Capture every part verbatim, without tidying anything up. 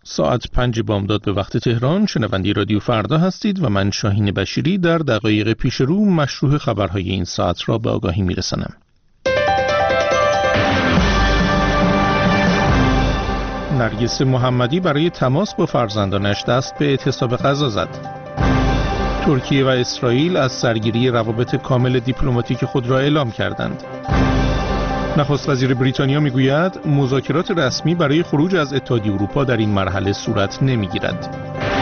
ساعت پنج بامداد به وقت تهران. شنونده رادیو فردا هستید و من شاهین بشیری در دقایق پیش رو مشروح خبرهای این ساعت را به آگاهی میرسانم. نرگس محمدی برای تماس با فرزندانش دست به اعتصاب غزا زد. ترکیه و اسرائیل از سرگیری روابط کامل دیپلماتیک خود را اعلام کردند. نخست وزیر بریتانیا میگوید مذاکرات رسمی برای خروج از اتحادیه اروپا در این مرحله صورت نمیگیرد.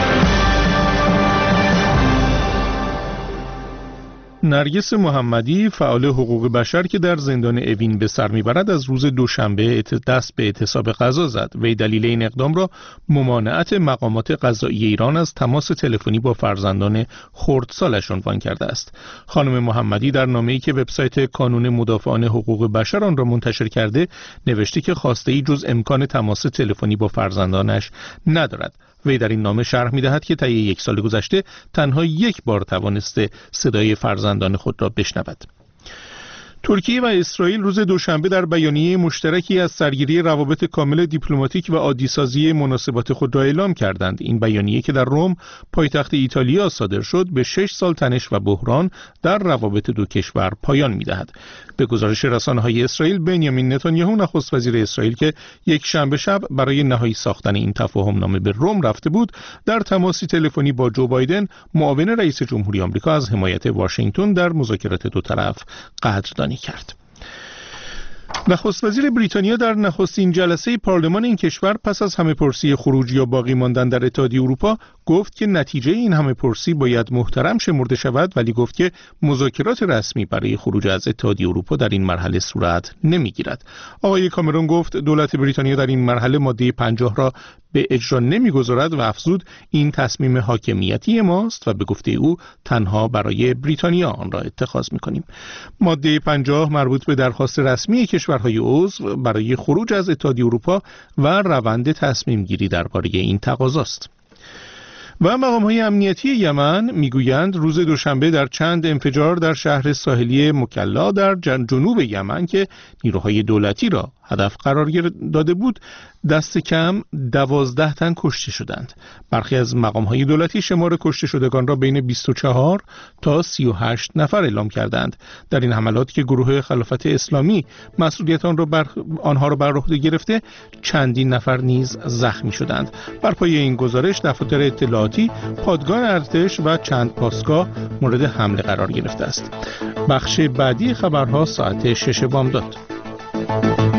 نرگس محمدی فعال حقوق بشر که در زندان اوین به سر میبرد از روز دوشنبه دست به اعتصاب غزا زد. وی دلیل این اقدام را ممانعت مقامات قضایی ایران از تماس تلفنی با فرزندان خردسالش عنوان کرده است. خانم محمدی در نامه‌ای که وبسایت کانون مدافعان حقوق بشر آن را منتشر کرده نوشته که خواسته‌ای جز امکان تماس تلفنی با فرزندانش ندارد. وی در این نامه شرح می‌دهد که طی یک سال گذشته تنها یک بار توانسته صدای فرزندان خود را بشنود. ترکیه و اسرائیل روز دوشنبه در بیانیه مشترکی از سرگیری روابط کامل دیپلماتیک و عادی‌سازی مناسبات خود را اعلام کردند. این بیانیه که در روم پایتخت ایتالیا صادر شد به شش سال تنش و بحران در روابط دو کشور پایان می‌دهد. به گزارش رسانه‌های اسرائیل، بنیامین نتانیاهو نخست وزیر اسرائیل که یک شنبه شب برای نهایی ساختن این تفاهم نامه به روم رفته بود، در تماسی تلفنی با جو بایدن معاون رئیس جمهوری آمریکا از حمایت واشنگتن در مذاکرات دو طرف قدردانی کرد. نخست وزیر بریتانیا در نخستین جلسه پارلمان این کشور پس از همه‌پرسی خروج یا باقی ماندن در اتحادیه اروپا گفت که نتیجه این همه‌پرسی باید محترم شمرده شود، ولی گفت که مذاکرات رسمی برای خروج از اتحادیه اروپا در این مرحله صورت نمیگیرد. آقای کامرون گفت دولت بریتانیا در این مرحله ماده پنجاه را به اجرا نمیگذارد و افزود این تصمیم حاکمیتی ماست و به گفته او تنها برای بریتانیا آن را اتخاذ میکنیم. ماده پنجاه مربوط به درخواست رسمی کشورهای عضو برای خروج از اتحادیه اروپا و روند تصمیم گیری درباره این تقاضاست. و مقام‌های امنیتی یمن میگویند روز دوشنبه در چند انفجار در شهر ساحلی مکلا در جنوب یمن که نیروهای دولتی را هدف قرار داده بود دست کم دوازده تن کشته شدند. برخی از مقام‌های دولتی شمار کشته شدگان را بین بیست و چهار تا سی و هشت نفر اعلام کردند. در این حملات که گروه خلافت اسلامی مسئولیت آن را بر آنها را بر عهده گرفته، چندین نفر نیز زخمی شدند. بر پایه این گزارش دفاتر اطلاعاتی، پادگان ارتش و چند پاسگاه مورد حمله قرار گرفته است. بخش بعدی خبرها ساعت شش بامداد.